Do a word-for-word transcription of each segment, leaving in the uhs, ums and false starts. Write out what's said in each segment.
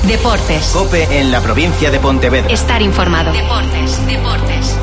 Deportes. COPE en la provincia de Pontevedra. Estar informado. Deportes, deportes.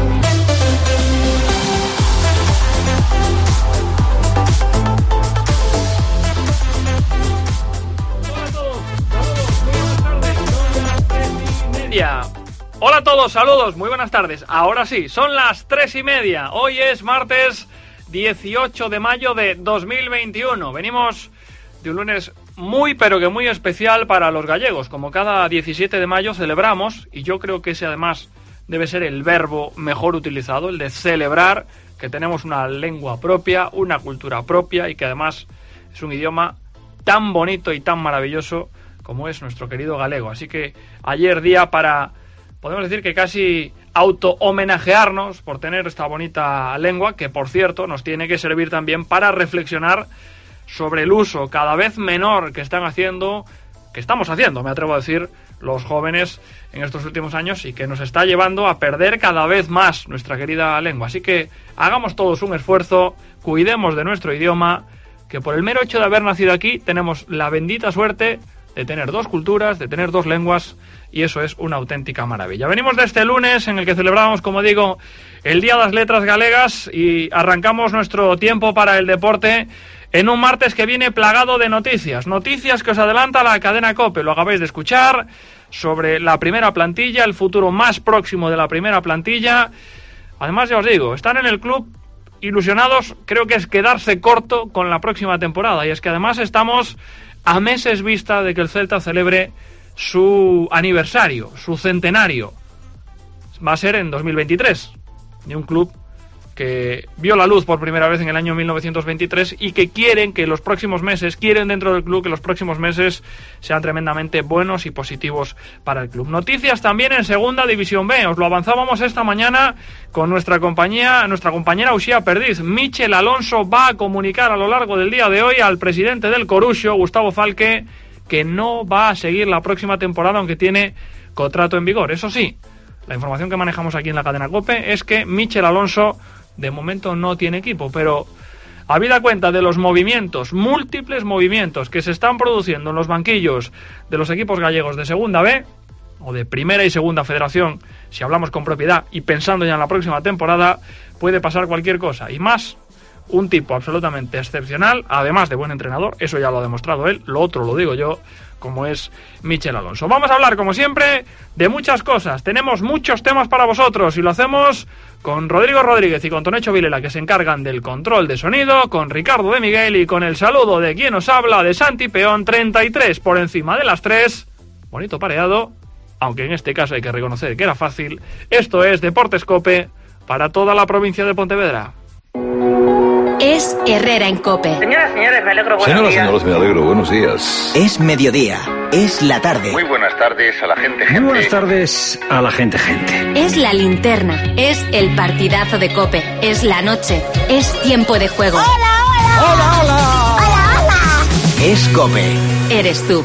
Hola a todos, saludos, muy buenas tardes. Ahora sí, son las tres y media. Hoy es martes dieciocho de mayo de dos mil veintiuno. Venimos de un lunes muy pero que muy especial para los gallegos. Como cada diecisiete de mayo celebramos, y yo creo que ese además debe ser el verbo mejor utilizado, el de celebrar, que tenemos una lengua propia, una cultura propia y que además es un idioma tan bonito y tan maravilloso como es nuestro querido galego. Así que ayer día para, podemos decir que casi auto-homenajearnos por tener esta bonita lengua, que por cierto nos tiene que servir también para reflexionar sobre el uso cada vez menor que están haciendo, que estamos haciendo, me atrevo a decir, los jóvenes en estos últimos años y que nos está llevando a perder cada vez más nuestra querida lengua. Así que hagamos todos un esfuerzo, cuidemos de nuestro idioma, que por el mero hecho de haber nacido aquí tenemos la bendita suerte de tener dos culturas, de tener dos lenguas, y eso es una auténtica maravilla. Venimos de este lunes en el que celebramos, como digo, el Día de las Letras Galegas y arrancamos nuestro tiempo para el deporte en un martes que viene plagado de noticias. Noticias que os adelanta la cadena COPE, lo acabáis de escuchar, sobre la primera plantilla, el futuro más próximo de la primera plantilla. Además, ya os digo, están en el club ilusionados, creo que es quedarse corto con la próxima temporada, y es que además estamos a meses vista de que el Celta celebre su aniversario, su centenario. Va a ser en dos mil veintitrés, de un club que vio la luz por primera vez en el año mil novecientos veintitrés y que quieren que los próximos meses, quieren dentro del club que los próximos meses sean tremendamente buenos y positivos para el club. Noticias también en Segunda División B, os lo avanzábamos esta mañana con nuestra compañía, nuestra compañera Uxía Perdiz. Michel Alonso va a comunicar a lo largo del día de hoy al presidente del Coruxo, Gustavo Falque, que no va a seguir la próxima temporada aunque tiene contrato en vigor. Eso sí, la información que manejamos aquí en la cadena COPE es que Michel Alonso de momento no tiene equipo, pero habida cuenta de los movimientos, múltiples movimientos que se están produciendo en los banquillos de los equipos gallegos de Segunda B, o de Primera y Segunda Federación, si hablamos con propiedad y pensando ya en la próxima temporada, puede pasar cualquier cosa, y más un tipo absolutamente excepcional, además de buen entrenador, eso ya lo ha demostrado él, lo otro lo digo yo, como es Michel Alonso. Vamos a hablar, como siempre, de muchas cosas. Tenemos muchos temas para vosotros y lo hacemos con Rodrigo Rodríguez y con Tonecho Vilela, que se encargan del control de sonido, con Ricardo de Miguel y con el saludo de quien os habla, de Santi Peón. Treinta y tres por encima de las tres. Bonito pareado, aunque en este caso hay que reconocer que era fácil. Esto es Deportes COPE para toda la provincia de Pontevedra. Es Herrera en COPE. Señoras, señores, me alegro, buenos Señoras, días. señores, me alegro, buenos días. Es mediodía, es la tarde. Muy buenas tardes a la gente, gente. Muy buenas tardes a la gente, gente. Es la linterna, es el partidazo de COPE, es la noche, es tiempo de juego. ¡Hola, hola! ¡Hola, hola! ¡Hola, hola! Es COPE. Eres tú.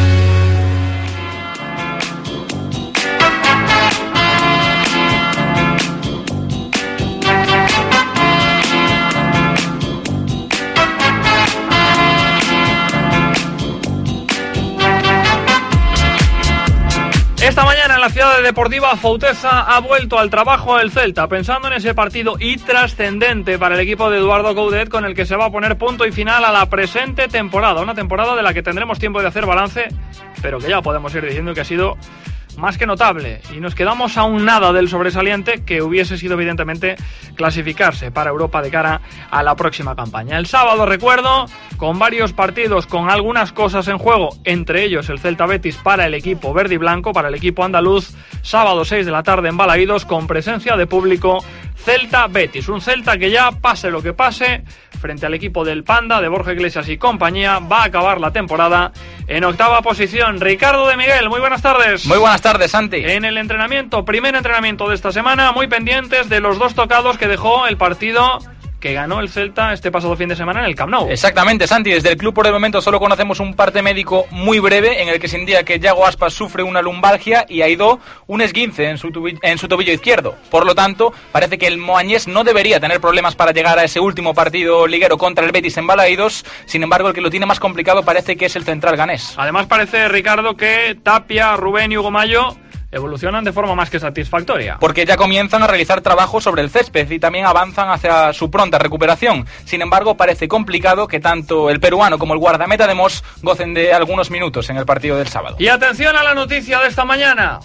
Esta mañana en la ciudad de Deportiva Fouteza ha vuelto al trabajo el Celta, pensando en ese partido y trascendente para el equipo de Eduardo Coudet, con el que se va a poner punto y final a la presente temporada. Una temporada de la que tendremos tiempo de hacer balance, pero que ya podemos ir diciendo que ha sido más que notable, y nos quedamos a un nada del sobresaliente que hubiese sido evidentemente clasificarse para Europa de cara a la próxima campaña. El sábado, recuerdo, con varios partidos con algunas cosas en juego, entre ellos el Celta Betis para el equipo verde y blanco, para el equipo andaluz, sábado seis de la tarde en Balaídos, con presencia de público, Celta Betis, un Celta que ya pase lo que pase frente al equipo del Panda, de Borja Iglesias y compañía, va a acabar la temporada en octava posición. Ricardo de Miguel, muy buenas tardes. Muy buenas tardes, Santi. En el entrenamiento, primer entrenamiento de esta semana, muy pendientes de los dos tocados que dejó el partido que ganó el Celta este pasado fin de semana en el Camp Nou. Exactamente, Santi. Desde el club por el momento solo conocemos un parte médico muy breve en el que se indica que Yago Aspas sufre una lumbalgia y Aidó un esguince en su, tubi- en su tobillo izquierdo. Por lo tanto, parece que el moañés no debería tener problemas para llegar a ese último partido liguero contra el Betis en Balaídos. Sin embargo, el que lo tiene más complicado parece que es el central ganés. Además, parece, Ricardo, que Tapia, Rubén y Hugo Mayo evolucionan de forma más que satisfactoria. Porque ya comienzan a realizar trabajo sobre el césped y también avanzan hacia su pronta recuperación. Sin embargo, parece complicado que tanto el peruano como el guardameta de Mos gocen de algunos minutos en el partido del sábado. Y atención a la noticia de esta mañana.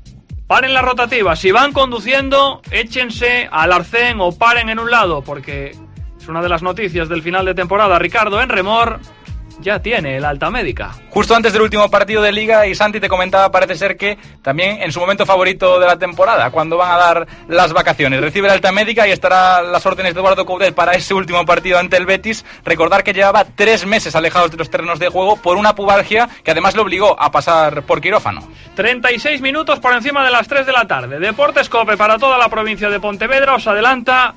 Paren las rotativas. Si van conduciendo, échense al arcén o paren en un lado, porque es una de las noticias del final de temporada. Ricardo, en Remor ya tiene el alta médica. Justo antes del último partido de Liga, y Santi te comentaba, parece ser que también en su momento favorito de la temporada, cuando van a dar las vacaciones, recibe la alta médica y estará a las órdenes de Eduardo Coudet para ese último partido ante el Betis. Recordar que llevaba tres meses alejados de los terrenos de juego por una pubalgia que además le obligó a pasar por quirófano. treinta y seis minutos por encima de las tres de la tarde. Deportes Cope para toda la provincia de Pontevedra os adelanta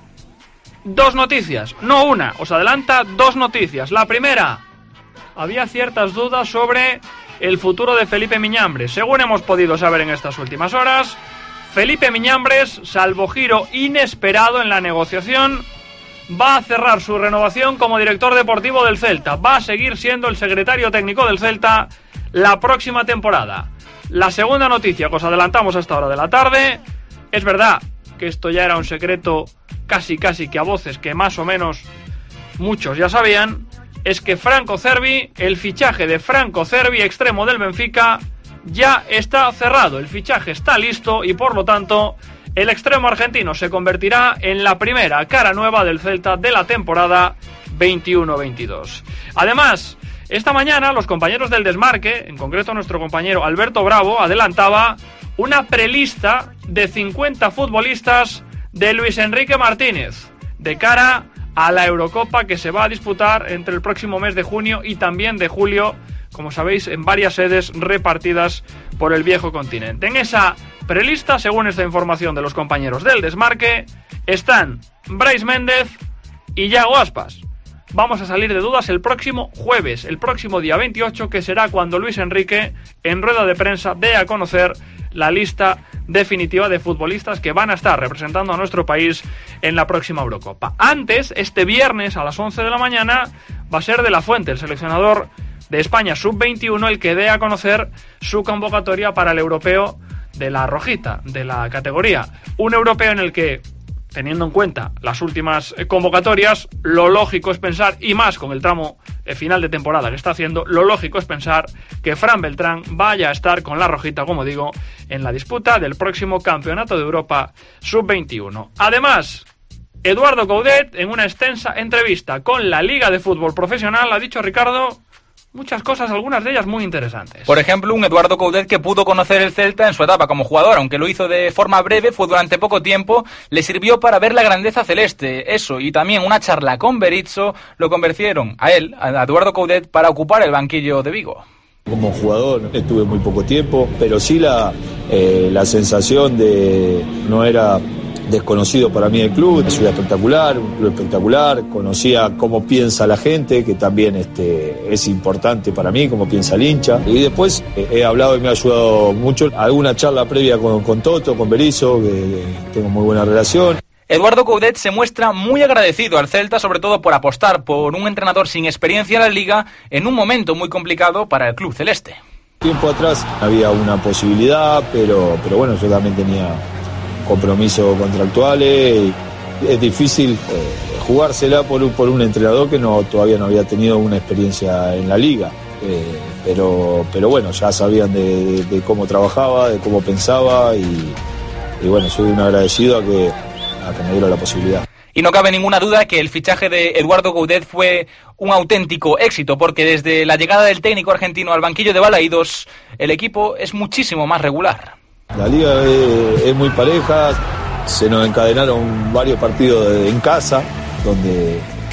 dos noticias, no una, os adelanta dos noticias. La primera: había ciertas dudas sobre el futuro de Felipe Miñambres. Según hemos podido saber en estas últimas horas, Felipe Miñambres, salvo giro inesperado en la negociación, va a cerrar su renovación como director deportivo del Celta. Va a seguir siendo el secretario técnico del Celta la próxima temporada. La segunda noticia que os adelantamos a esta hora de la tarde, es verdad que esto ya era un secreto casi casi que a voces que más o menos muchos ya sabían, es que Franco Cervi, el fichaje de Franco Cervi, extremo del Benfica, ya está cerrado. El fichaje está listo y por lo tanto el extremo argentino se convertirá en la primera cara nueva del Celta de la temporada veintiuno veintidós. Además, esta mañana los compañeros del Desmarque, en concreto nuestro compañero Alberto Bravo, adelantaba una prelista de cincuenta futbolistas de Luis Enrique Martínez de cara a la Eurocopa que se va a disputar entre el próximo mes de junio y también de julio, como sabéis, en varias sedes repartidas por el viejo continente. En esa prelista, según esta información de los compañeros del Desmarque, están Brais Méndez y Yago Aspas. Vamos a salir de dudas el próximo jueves, el próximo día veintiocho, que será cuando Luis Enrique, en rueda de prensa, dé a conocer la lista definitiva de futbolistas que van a estar representando a nuestro país en la próxima Eurocopa. Antes, este viernes a las once de la mañana, va a ser De la Fuente, el seleccionador de España sub veintiuno, el que dé a conocer su convocatoria para el europeo de la rojita, de la categoría. Un europeo en el que, teniendo en cuenta las últimas convocatorias, lo lógico es pensar, y más con el tramo final de temporada que está haciendo, lo lógico es pensar que Fran Beltrán vaya a estar con la rojita, como digo, en la disputa del próximo Campeonato de Europa sub veintiuno. Además, Eduardo Coudet, en una extensa entrevista con la Liga de Fútbol Profesional, ha dicho, Ricardo, muchas cosas, algunas de ellas muy interesantes. Por ejemplo, un Eduardo Coudet que pudo conocer el Celta en su etapa como jugador, aunque lo hizo de forma breve, fue durante poco tiempo, le sirvió para ver la grandeza celeste. Eso, y también una charla con Berizzo, lo convirtieron a él, a Eduardo Coudet, para ocupar el banquillo de Vigo. Como jugador estuve muy poco tiempo, pero sí la, eh, la sensación de no era desconocido para mí el club, una ciudad espectacular, un club espectacular, conocía cómo piensa la gente, que también este, es importante para mí, cómo piensa el hincha, y después eh, he hablado y me ha ayudado mucho, alguna charla previa con, con Toto, con Berizzo, que, que tengo muy buena relación. Eduardo Coudet se muestra muy agradecido al Celta, sobre todo por apostar por un entrenador sin experiencia en la Liga en un momento muy complicado para el club celeste. Tiempo atrás había una posibilidad, pero, pero bueno, yo también tenía compromisos contractuales. Es difícil eh, jugársela por un, por un entrenador que no todavía no había tenido una experiencia en la Liga. Eh, pero, pero bueno, ya sabían de, de, de cómo trabajaba, de cómo pensaba y, y bueno, soy un agradecido a que a que me diera la posibilidad. Y no cabe ninguna duda que el fichaje de Eduardo Coudet fue un auténtico éxito, porque desde la llegada del técnico argentino al banquillo de Balaídos, el equipo es muchísimo más regular. La liga es, es muy pareja, se nos encadenaron varios partidos en casa, donde,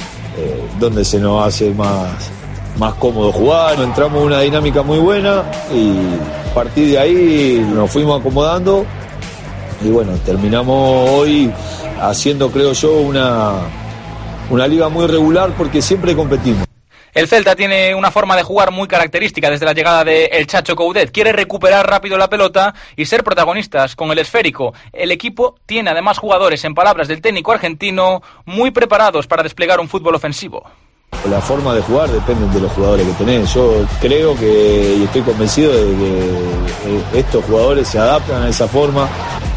eh, donde se nos hace más, más cómodo jugar. Entramos en una dinámica muy buena y a partir de ahí nos fuimos acomodando. Y bueno, terminamos hoy haciendo, creo yo, una, una liga muy regular porque siempre competimos. El Celta tiene una forma de jugar muy característica desde la llegada de El Chacho Coudet. Quiere recuperar rápido la pelota y ser protagonistas con el esférico. El equipo tiene además jugadores, en palabras del técnico argentino, muy preparados para desplegar un fútbol ofensivo. La forma de jugar depende de los jugadores que tenés. Yo creo que, y estoy convencido de que estos jugadores se adaptan a esa forma.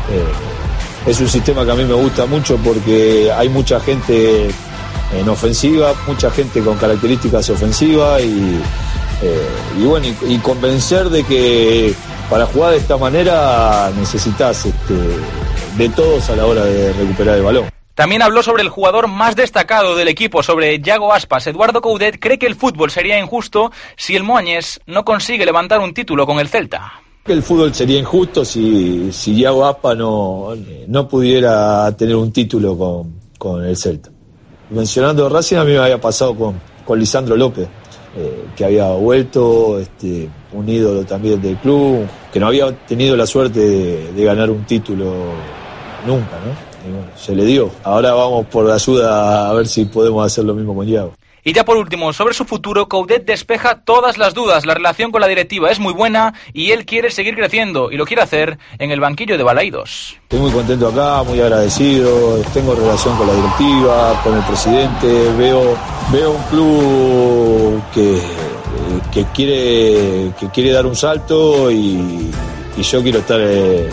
Eh, es un sistema que a mí me gusta mucho porque hay mucha gente en ofensiva, mucha gente con características ofensivas y, eh, y bueno, y, y convencer de que para jugar de esta manera necesitas este, de todos a la hora de recuperar el balón. También habló sobre el jugador más destacado del equipo, sobre Yago Aspas. Eduardo Coudet cree que el fútbol sería injusto si el Moañés no consigue levantar un título con el Celta. El fútbol sería injusto si, si Yago Aspas no, no pudiera tener un título con, con el Celta. Mencionando Racing, a mí me había pasado con, con Lisandro López, eh, que había vuelto, este, un ídolo también del club, que no había tenido la suerte de, de ganar un título nunca, ¿no? Y bueno, se le dio. Ahora vamos por la ayuda a ver si podemos hacer lo mismo con Yago. Y ya por último, sobre su futuro, Coudet despeja todas las dudas. La relación con la directiva es muy buena y él quiere seguir creciendo y lo quiere hacer en el banquillo de Balaidos. Estoy muy contento acá, muy agradecido, tengo relación con la directiva, con el presidente, veo, veo un club que, que, quiere, que quiere dar un salto y, y yo quiero estar eh,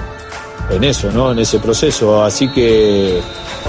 en eso, ¿no? En ese proceso, así que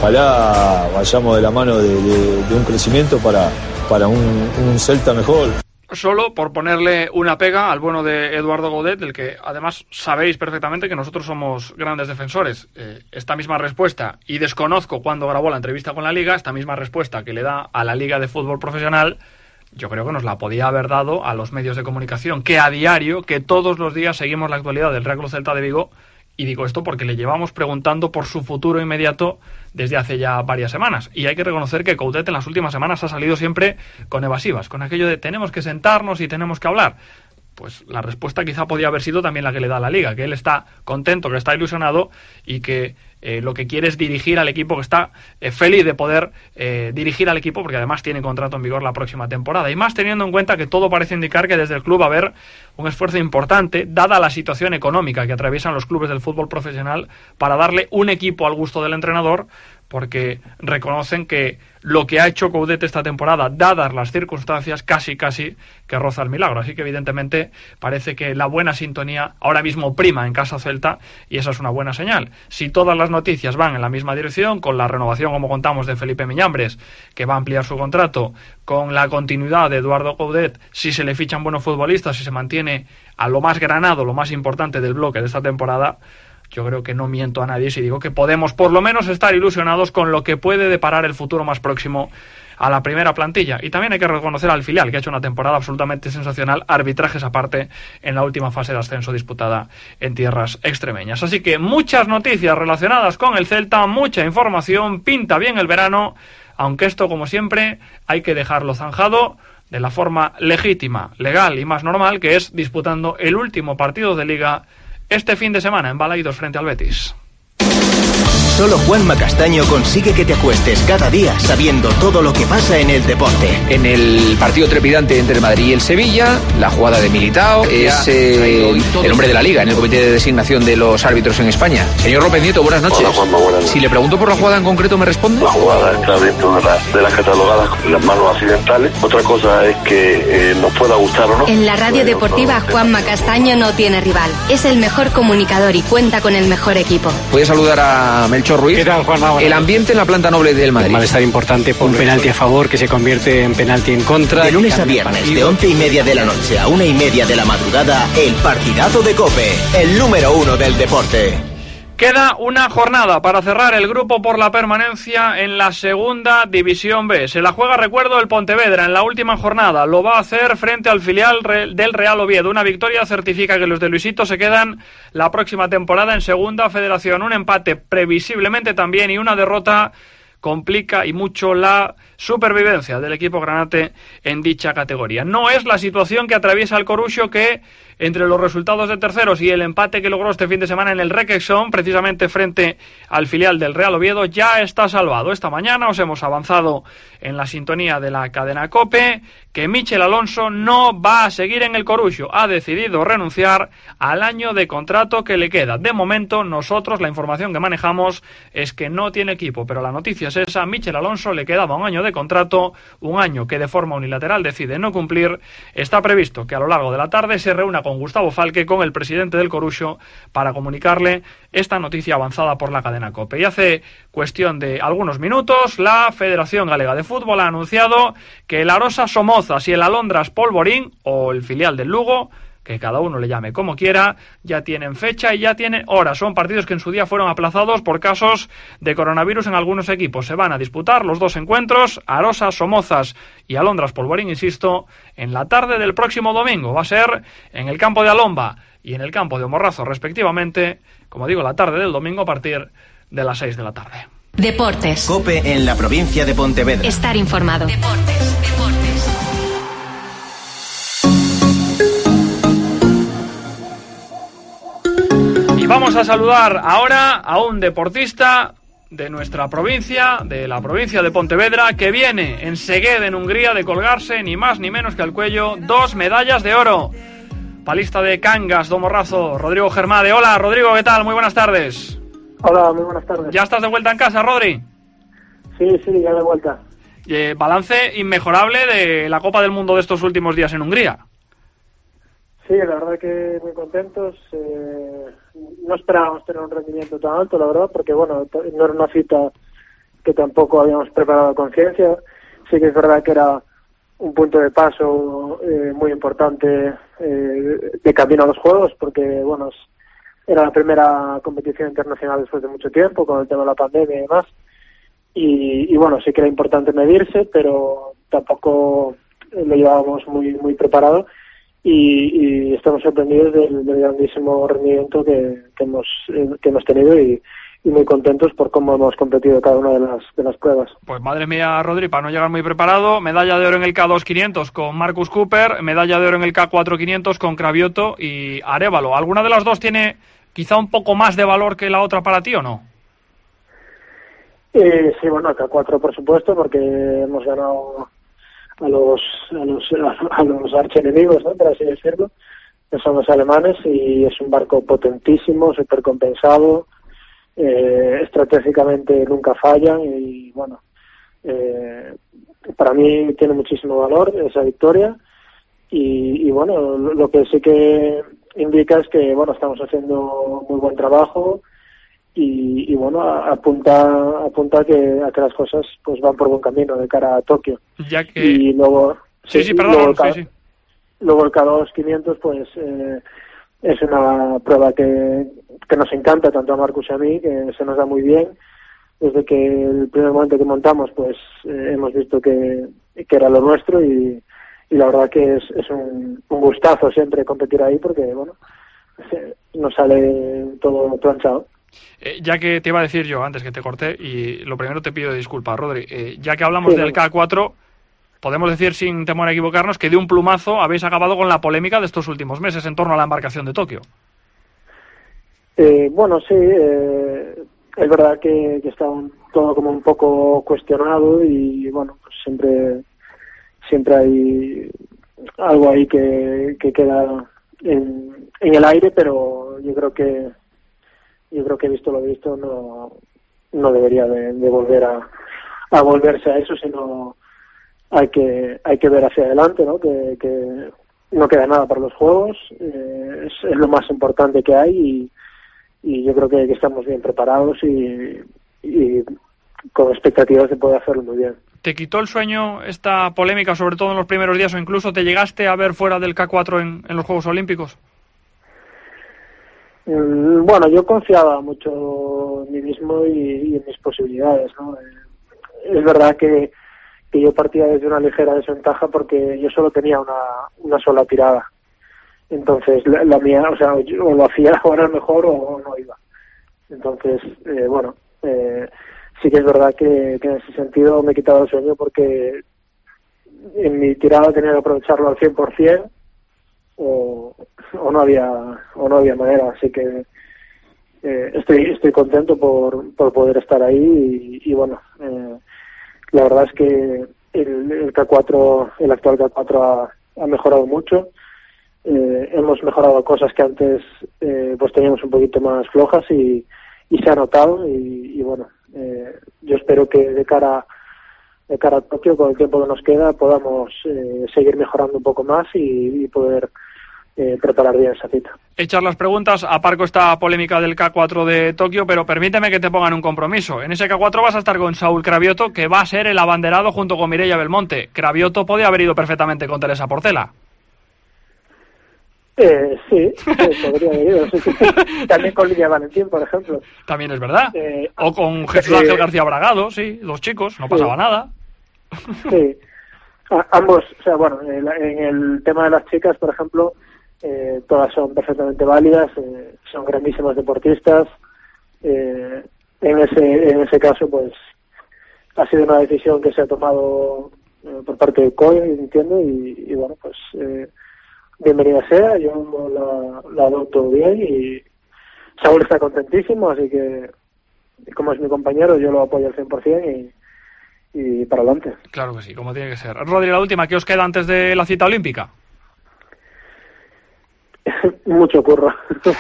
ojalá vayamos de la mano de, de, de un crecimiento para, para un, un Celta mejor. Solo por ponerle una pega al bueno de Eduardo Coudet, del que además sabéis perfectamente que nosotros somos grandes defensores. Eh, esta misma respuesta, y desconozco cuándo grabó la entrevista con la Liga, esta misma respuesta que le da a la Liga de Fútbol Profesional, yo creo que nos la podía haber dado a los medios de comunicación, que a diario, que todos los días seguimos la actualidad del Real Club Celta de Vigo. Y digo esto porque le llevamos preguntando por su futuro inmediato desde hace ya varias semanas. Y hay que reconocer que Coudet en las últimas semanas ha salido siempre con evasivas, con aquello de tenemos que sentarnos y tenemos que hablar. Pues la respuesta quizá podía haber sido también la que le da la Liga, que él está contento, que está ilusionado y que eh, lo que quiere es dirigir al equipo, que está eh, feliz de poder eh, dirigir al equipo, porque además tiene contrato en vigor la próxima temporada. Y más teniendo en cuenta que todo parece indicar que desde el club va a haber un esfuerzo importante, dada la situación económica que atraviesan los clubes del fútbol profesional, para darle un equipo al gusto del entrenador, porque reconocen que lo que ha hecho Coudet esta temporada, dadas las circunstancias, casi casi que roza el milagro. Así que evidentemente parece que la buena sintonía ahora mismo prima en Casa Celta y esa es una buena señal. Si todas las noticias van en la misma dirección, con la renovación, como contamos, de Felipe Miñambres, que va a ampliar su contrato, con la continuidad de Eduardo Coudet, si se le fichan buenos futbolistas, si se mantiene a lo más granado, lo más importante del bloque de esta temporada, yo creo que no miento a nadie si digo que podemos por lo menos estar ilusionados con lo que puede deparar el futuro más próximo a la primera plantilla. Y también hay que reconocer al filial, que ha hecho una temporada absolutamente sensacional, arbitrajes aparte en la última fase de ascenso disputada en tierras extremeñas. Así que muchas noticias relacionadas con el Celta, mucha información, pinta bien el verano, aunque esto, como siempre, hay que dejarlo zanjado de la forma legítima, legal y más normal, que es disputando el último partido de Liga este fin de semana en Balaidos frente al Betis. Solo Juanma Castaño consigue que te acuestes cada día sabiendo todo lo que pasa en el deporte. En el partido trepidante entre el Madrid y el Sevilla, la jugada de Militao es eh, el hombre de la Liga en el comité de designación de los árbitros en España. Señor López Nieto, buenas noches. Hola, Juanma, buenas noches. Si le pregunto por la jugada en concreto, ¿me responde? La jugada está dentro de, la, de las catalogadas con las manos accidentales. Otra cosa es que eh, nos pueda gustar o no. En la radio deportiva, Juanma Castaño no tiene rival. Es el mejor comunicador y cuenta con el mejor equipo. Voy a saludar a Melchor Ruiz. ¿Qué tal, Juanma? El ambiente en la planta noble del Madrid. Un malestar importante por un penalti a favor que se convierte en penalti en contra. De lunes a viernes, de once y media de la noche a una y media de la madrugada, el partidazo de COPE, el número uno del deporte. Queda una jornada para cerrar el grupo por la permanencia en la segunda división B. Se la juega, recuerdo, el Pontevedra en la última jornada. Lo va a hacer frente al filial del Real Oviedo. Una victoria certifica que los de Luisito se quedan la próxima temporada en segunda federación. Un empate previsiblemente también y una derrota complica y mucho la supervivencia del equipo granate en dicha categoría. No es la situación que atraviesa el Coruxo, que entre los resultados de terceros y el empate que logró este fin de semana en el Requesón, precisamente frente al filial del Real Oviedo, ya está salvado. Esta mañana os hemos avanzado en la sintonía de la cadena COPE que Michel Alonso no va a seguir en el Coruxo. Ha decidido renunciar al año de contrato que le queda. De momento, nosotros la información que manejamos es que no tiene equipo, pero la noticia es esa. Michel Alonso le quedaba un año de contrato, un año que de forma unilateral decide no cumplir. Está previsto que a lo largo de la tarde se reúna con Gustavo Falque, con el presidente del Coruxo, para comunicarle esta noticia avanzada por la cadena COPE. Y hace cuestión de algunos minutos, la Federación Galega de Fútbol ha anunciado que el Arosa Somozas y el Alondras Polvorín, o el filial del Lugo, que cada uno le llame como quiera, ya tienen fecha y ya tienen hora. Son partidos que en su día fueron aplazados por casos de coronavirus en algunos equipos. Se van a disputar los dos encuentros, Arosa Somozas y Alondras Polvorín, insisto, en la tarde del próximo domingo. Va a ser en el campo de Alomba y en el campo de Omorrazo, respectivamente, como digo, la tarde del domingo a partir de las seis de la tarde. Deportes. COPE en la provincia de Pontevedra. Estar informado. Deportes, deportes. Y vamos a saludar ahora a un deportista de nuestra provincia, de la provincia de Pontevedra, que viene en Szeged, en Hungría, de colgarse ni más ni menos que al cuello dos medallas de oro. Palista de Cangas, do Morrazo, Rodrigo Germade. Hola, Rodrigo, ¿qué tal? Muy buenas tardes. Hola, muy buenas tardes. ¿Ya estás de vuelta en casa, Rodri? Sí, sí, ya de vuelta. Eh, balance inmejorable de la Copa del Mundo de estos últimos días en Hungría. Sí, la verdad que muy contentos. Eh, no esperábamos tener un rendimiento tan alto, la verdad, porque bueno, no era una cita que tampoco habíamos preparado a conciencia. Sí que es verdad que era un punto de paso eh, muy importante eh, de camino a los Juegos, porque bueno, era la primera competición internacional después de mucho tiempo, con el tema de la pandemia y demás. Y, y bueno, sí que era importante medirse, pero tampoco lo llevábamos muy muy preparado. Y, y estamos sorprendidos del, del grandísimo rendimiento que, que hemos eh, que hemos tenido y, y muy contentos por cómo hemos competido cada una de las de las pruebas. Pues madre mía, Rodri, para no llegar muy preparado, medalla de oro en el K dos quinientos con Marcus Cooper, medalla de oro en el K cuatro quinientos con Cravioto y Arévalo. ¿Alguna de las dos tiene quizá un poco más de valor que la otra para ti o no? Eh, sí, bueno, el K cuatro por supuesto, porque hemos ganado a los a los a los archienemigos, ¿no?, por así decirlo, que son los alemanes, y es un barco potentísimo, súper compensado, eh, estratégicamente nunca fallan y bueno, eh, para mí tiene muchísimo valor esa victoria y, y bueno, lo, lo que sí que indica es que bueno, estamos haciendo muy buen trabajo y, y bueno, apunta apunta a que, a que las cosas pues van por buen camino de cara a Tokio. Ya que... Y luego sí, sí, sí perdón, luego el K, sí, sí. Luego el K dos quinientos pues eh, es una prueba que, que nos encanta tanto a Marcus y a mí, que se nos da muy bien. Desde que el primer momento que montamos pues eh, hemos visto que, que era lo nuestro y, y la verdad que es, es un, un gustazo siempre competir ahí porque bueno, nos sale todo planchado. Eh, ya que te iba a decir yo antes que te corté, y lo primero te pido disculpas, Rodri, eh, ya que hablamos sí, del K cuatro, podemos decir sin temor a equivocarnos que de un plumazo habéis acabado con la polémica de estos últimos meses en torno a la embarcación de Tokio. Eh, bueno, sí, eh, es verdad que, que está un, todo como un poco cuestionado y bueno, pues siempre siempre hay algo ahí que, que queda en, en el aire, pero yo creo que yo creo que visto lo visto no no debería de, de volver a, a volverse a eso, sino hay que hay que ver hacia adelante, ¿no? Que, que no queda nada para los Juegos, eh, es, es lo más importante que hay y, y yo creo que, que estamos bien preparados y, y con expectativas de poder hacerlo muy bien. ¿Te quitó el sueño esta polémica, sobre todo en los primeros días, o incluso te llegaste a ver fuera del K cuatro en, en los Juegos Olímpicos? Bueno, yo confiaba mucho en mí mismo y, y en mis posibilidades, ¿no? Es verdad que, que yo partía desde una ligera desventaja porque yo solo tenía una, una sola tirada. Entonces, la, la mía, o sea, yo o lo hacía ahora mejor o no iba. Entonces, eh, bueno, eh, sí que es verdad que, que en ese sentido me he quitado el sueño porque en mi tirada tenía que aprovecharlo al cien por ciento. o, o no había o no había manera, así que eh, estoy estoy contento por, por poder estar ahí y, y bueno, eh, la verdad es que el, el K cuatro, el actual K cuatro ha, ha mejorado mucho. Eh, hemos mejorado cosas que antes eh, pues teníamos un poquito más flojas y, y se ha notado y, y bueno, eh, yo espero que de cara de cara a Tokio, con el tiempo que nos queda, podamos eh, seguir mejorando un poco más y, y poder eh, preparar bien esa cita. Echar las preguntas, aparco esta polémica del K cuatro de Tokio, pero permíteme que te pongan un compromiso. En ese K cuatro vas a estar con Saúl Cravioto, que va a ser el abanderado junto con Mireia Belmonte. Cravioto podía haber ido perfectamente con Teresa Portela. Eh, sí, sí, podría haber ido. Sí, sí. También con Lidia Valentín, por ejemplo. También es verdad. Eh, o con Jesús Ángel eh, García Bragado, sí, los chicos, no pasaba sí. nada. Sí, a, ambos, o sea, bueno, en, en el tema de las chicas, por ejemplo, eh, todas son perfectamente válidas, eh, son grandísimas deportistas. Eh, en ese en ese caso, pues, ha sido una decisión que se ha tomado eh, por parte del C O I, entiendo, y, y bueno, pues, eh, bienvenida sea, yo la, la adopto bien y Saúl está contentísimo, así que, como es mi compañero, yo lo apoyo al cien por ciento y y para adelante. Claro que sí, como tiene que ser. Rodri, la última, ¿qué os queda antes de la cita olímpica? Mucho curro.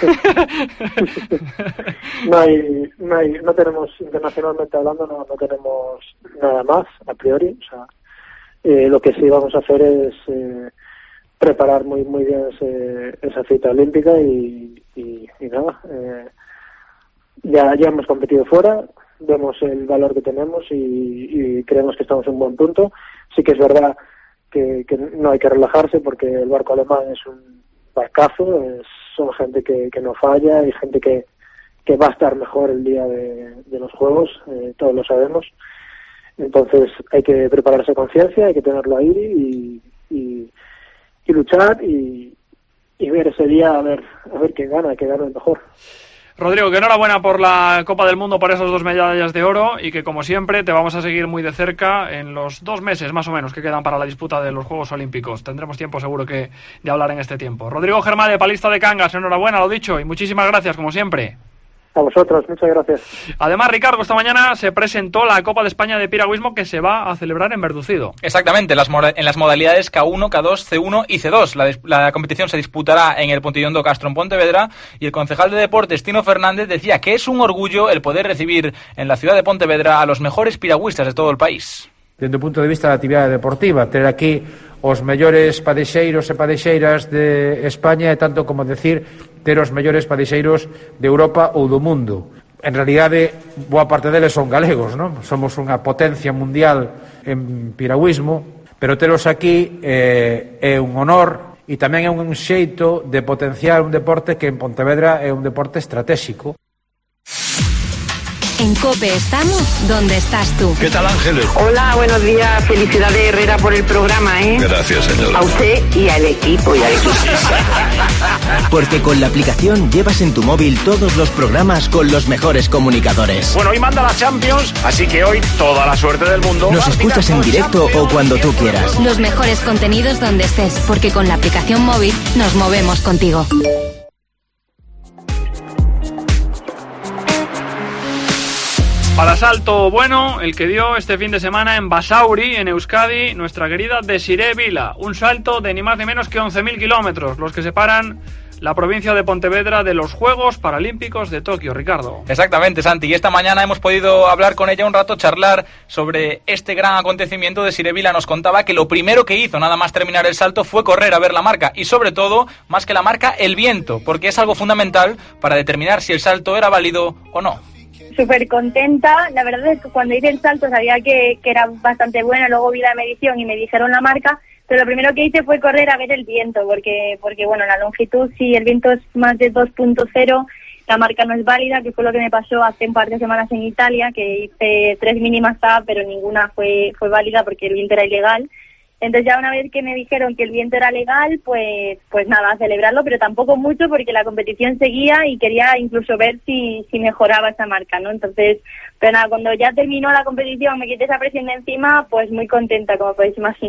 no hay, no hay, no tenemos, internacionalmente hablando, no, no tenemos nada más, a priori. O sea, eh, lo que sí vamos a hacer es eh, preparar muy muy bien ese, esa cita olímpica y, y, y nada. Eh, ya, ya hemos competido fuera, vemos el valor que tenemos y, y creemos que estamos en un buen punto. Sí que es verdad que, que no hay que relajarse porque el barco alemán es un barcazo, es, son gente que, que no falla y gente que, que va a estar mejor el día de, de los Juegos, eh, todos lo sabemos. Entonces hay que prepararse con conciencia, hay que tenerlo ahí y, y, y luchar y, y ver ese día a ver, a ver quién gana, quién gana el mejor. Rodrigo, que enhorabuena por la Copa del Mundo, por esas dos medallas de oro y que, como siempre, te vamos a seguir muy de cerca en los dos meses más o menos que quedan para la disputa de los Juegos Olímpicos. Tendremos tiempo seguro que de hablar en este tiempo. Rodrigo Germán, de Palista de Cangas, enhorabuena, lo dicho, y muchísimas gracias, como siempre. A vosotros, muchas gracias. Además, Ricardo, esta mañana se presentó la Copa de España de Piragüismo que se va a celebrar en Verducido. Exactamente, las moda- en las modalidades K uno, K dos, C uno y C dos. La, dis- la competición se disputará en el Pontillón do Castro en Pontevedra y el concejal de Deportes, Tino Fernández, decía que es un orgullo el poder recibir en la ciudad de Pontevedra a los mejores piragüistas de todo el país. Dende o punto de vista da actividade deportiva, ter aquí os mellores padexeiros e padexeiras de España é tanto como decir ter os mellores padexeiros de Europa ou do mundo. En realidade, boa parte deles son galegos, non? Somos unha potencia mundial en piragüismo, pero telos aquí eh, é un honor e tamén é un xeito de potenciar un deporte que en Pontevedra é un deporte estratégico. En COPE estamos donde estás tú. ¿Qué tal, Ángeles? Hola, buenos días. Felicidades, Herrera, por el programa, ¿eh? Gracias, señora. A usted y al equipo y al equipo. Porque con la aplicación llevas en tu móvil todos los programas con los mejores comunicadores. Bueno, hoy manda la Champions, así que hoy toda la suerte del mundo. Nos escuchas en directo o cuando tú quieras. Los mejores contenidos donde estés, porque con la aplicación móvil nos movemos contigo. Para salto bueno, el que dio este fin de semana en Basauri, en Euskadi, nuestra querida Desiree Vila. Un salto de ni más ni menos que once mil kilómetros, los que separan la provincia de Pontevedra de los Juegos Paralímpicos de Tokio, Ricardo. Exactamente, Santi, y esta mañana hemos podido hablar con ella un rato, charlar sobre este gran acontecimiento. Desiree Vila nos contaba que lo primero que hizo, nada más terminar el salto, fue correr a ver la marca y, sobre todo, más que la marca, el viento, porque es algo fundamental para determinar si el salto era válido o no. Súper contenta, la verdad es que cuando hice el salto sabía que, que era bastante bueno, luego vi la medición y me dijeron la marca, pero lo primero que hice fue correr a ver el viento, porque porque bueno, la longitud, si el viento es más de dos punto cero, la marca no es válida, que fue lo que me pasó hace un par de semanas en Italia, que hice tres mínimas T A, pero ninguna fue fue válida porque el viento era ilegal. Entonces ya una vez que me dijeron que el viento era legal, pues pues nada, a celebrarlo, pero tampoco mucho porque la competición seguía y quería incluso ver si si mejoraba esa marca, ¿no? Entonces, pero nada, cuando ya terminó la competición, me quité esa presión de encima, pues muy contenta, como podéis imaginar.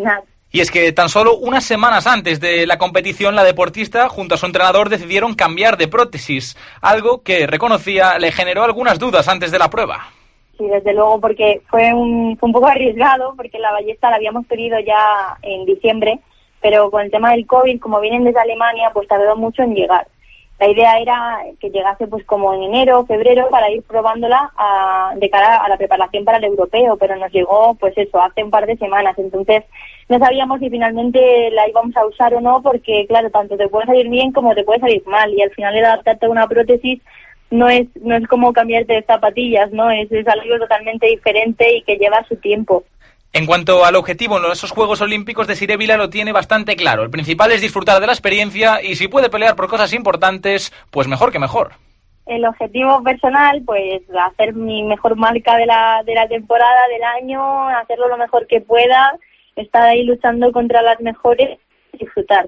Y es que tan solo unas semanas antes de la competición, la deportista junto a su entrenador decidieron cambiar de prótesis, algo que, reconocía, le generó algunas dudas antes de la prueba. Sí, desde luego, porque fue un, fue un poco arriesgado, porque la ballesta la habíamos pedido ya en diciembre, pero con el tema del COVID, como vienen desde Alemania, pues tardó mucho en llegar. La idea era que llegase pues como en enero, febrero, para ir probándola a, de cara a la preparación para el europeo, pero nos llegó pues eso, hace un par de semanas. Entonces no sabíamos si finalmente la íbamos a usar o no, porque claro, tanto te puede salir bien como te puede salir mal, y al final el adaptarte a una prótesis no es no es como cambiarte de zapatillas, ¿no? Es, es algo totalmente diferente y que lleva su tiempo. En cuanto al objetivo en esos Juegos Olímpicos, Desiré Vila lo tiene bastante claro. El principal es disfrutar de la experiencia y si puede pelear por cosas importantes, pues mejor que mejor. El objetivo personal, pues hacer mi mejor marca de la, de la temporada, del año, hacerlo lo mejor que pueda, estar ahí luchando contra las mejores y disfrutar.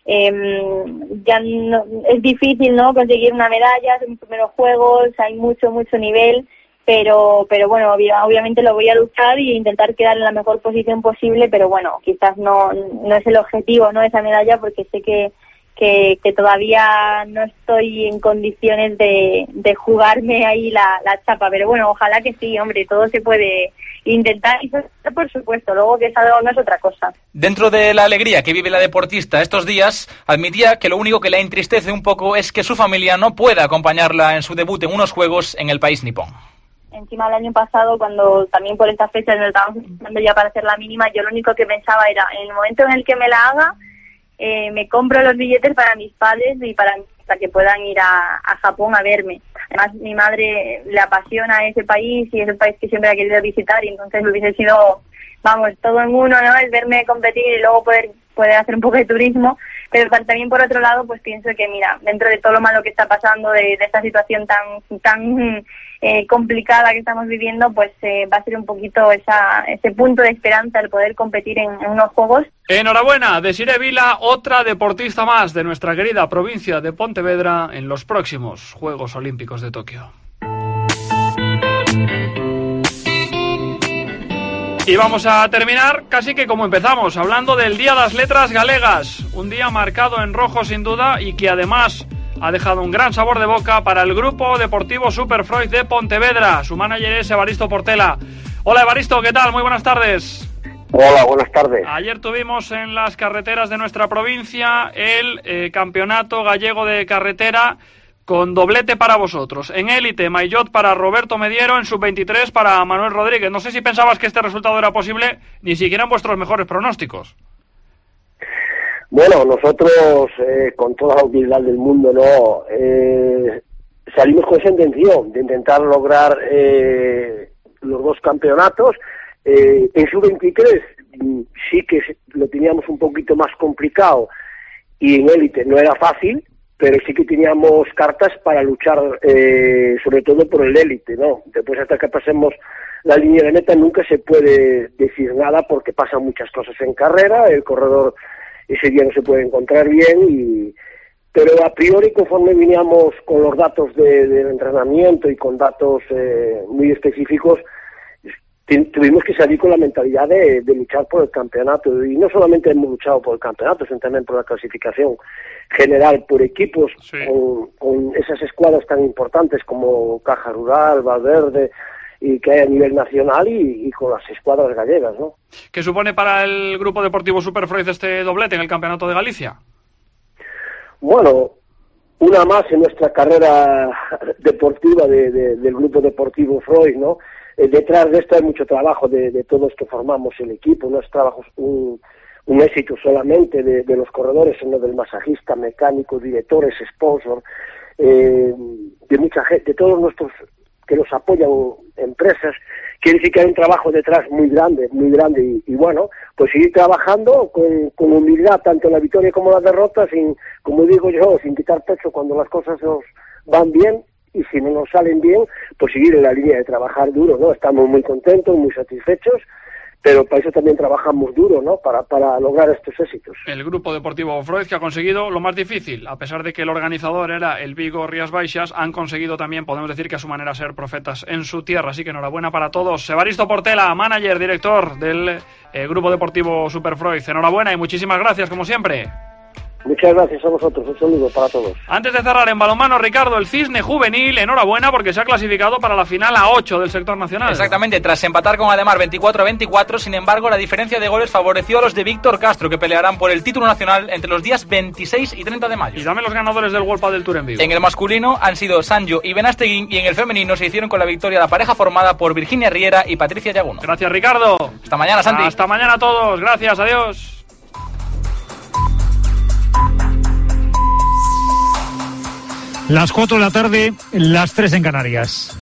Eh, ya no, es difícil, ¿no?, conseguir una medalla, son los primeros Juegos, hay mucho, mucho nivel. Pero, pero bueno, obviamente lo voy a luchar e intentar quedar en la mejor posición posible, pero bueno, quizás no, no es el objetivo, ¿no?, esa medalla, porque sé que, que, que todavía no estoy en condiciones de, de jugarme ahí la, la chapa, pero bueno, ojalá que sí, hombre, todo se puede intentar y por supuesto, luego que salga no es otra cosa. Dentro de la alegría que vive la deportista estos días, admitía que lo único que la entristece un poco es que su familia no pueda acompañarla en su debut en unos Juegos en el país nipón. Encima el año pasado, cuando también por estas fechas nos estábamos pensando ya para hacer la mínima, yo lo único que pensaba era, en el momento en el que me la haga, eh, me compro los billetes para mis padres y para, para que puedan ir a, a Japón a verme. Además, mi madre le apasiona ese país y es el país que siempre ha querido visitar, y entonces hubiese sido, vamos, todo en uno, ¿no?, el verme competir y luego poder, poder hacer un poco de turismo. Pero también, por otro lado, pues pienso que, mira, dentro de todo lo malo que está pasando, de, de esta situación tan tan eh, complicada que estamos viviendo, pues eh, va a ser un poquito esa ese punto de esperanza el poder competir en, en unos Juegos. Enhorabuena, Desiré Vila, otra deportista más de nuestra querida provincia de Pontevedra en los próximos Juegos Olímpicos de Tokio. Y vamos a terminar casi que como empezamos, hablando del Día das Letras Galegas, un día marcado en rojo sin duda y que además ha dejado un gran sabor de boca para el Grupo Deportivo Superfroid de Pontevedra. Su manager es Evaristo Portela. Hola Evaristo, ¿qué tal? Muy buenas tardes. Hola, buenas tardes. Ayer tuvimos en las carreteras de nuestra provincia el eh, Campeonato Gallego de Carretera, con doblete para vosotros. En élite, Maillot para Roberto Mediero, en sub veintitrés para Manuel Rodríguez. No sé si pensabas que este resultado era posible, ni siquiera en vuestros mejores pronósticos. Bueno, nosotros, eh, con toda la humildad del mundo, no eh, salimos con esa intención de intentar lograr eh, los dos campeonatos. Eh, en sub veintitrés sí que lo teníamos un poquito más complicado y en élite no era fácil, pero sí que teníamos cartas para luchar, eh, sobre todo por el élite, ¿no? Después, hasta que pasemos la línea de meta, nunca se puede decir nada porque pasan muchas cosas en carrera, el corredor ese día no se puede encontrar bien, y pero a priori, conforme veníamos con los datos de, del entrenamiento y con datos eh, muy específicos, tuvimos que salir con la mentalidad de, de luchar por el campeonato, y no solamente hemos luchado por el campeonato, sino también por la clasificación general, por equipos sí. con, con esas escuadras tan importantes como Caja Rural, Valverde, y que hay a nivel nacional, y, y con las escuadras gallegas, ¿no? ¿Qué supone para el Grupo Deportivo Superfroid este doblete en el Campeonato de Galicia? Bueno, una más en nuestra carrera deportiva de, de, del Grupo Deportivo Freud, ¿no? Detrás de esto hay mucho trabajo de, de todos que formamos el equipo, no es trabajo, un, un éxito solamente de, de los corredores, sino del masajista, mecánico, directores, sponsor, eh, de mucha gente, de todos nuestros que nos apoyan, empresas. Quiere decir que hay un trabajo detrás muy grande, muy grande, y, y bueno, pues seguir trabajando con, con humildad, tanto en la victoria como en la derrota, sin, como digo yo, sin quitar pecho cuando las cosas nos van bien, y si no nos salen bien, pues seguir en la línea de trabajar duro, ¿no? Estamos muy contentos, muy satisfechos, pero para eso también trabajamos duro, ¿no? Para, para lograr estos éxitos. El Grupo Deportivo Freud, que ha conseguido lo más difícil, a pesar de que el organizador era el Vigo Rías Baixas, han conseguido también, podemos decir que a su manera, ser profetas en su tierra, así que enhorabuena para todos. Evaristo Portela, manager, director del eh, Grupo Deportivo Super Freud, enhorabuena y muchísimas gracias, como siempre. Muchas gracias a vosotros, un saludo para todos. Antes de cerrar en balonmano, Ricardo, el Cisne Juvenil, enhorabuena porque se ha clasificado para la final a ocho del sector nacional. Exactamente, tras empatar con Ademar veinticuatro a veinticuatro, sin embargo la diferencia de goles favoreció a los de Víctor Castro, que pelearán por el título nacional entre los días veintiséis y treinta de mayo. Y dame los ganadores del World Padel Tour en Vigo. En el masculino han sido Sancho y Benasteguín, y en el femenino se hicieron con la victoria la pareja formada por Virginia Riera y Patricia Yaguno. Gracias, Ricardo. Hasta mañana, Santi. Hasta mañana a todos, gracias, adiós. Las cuatro de la tarde, las tres en Canarias.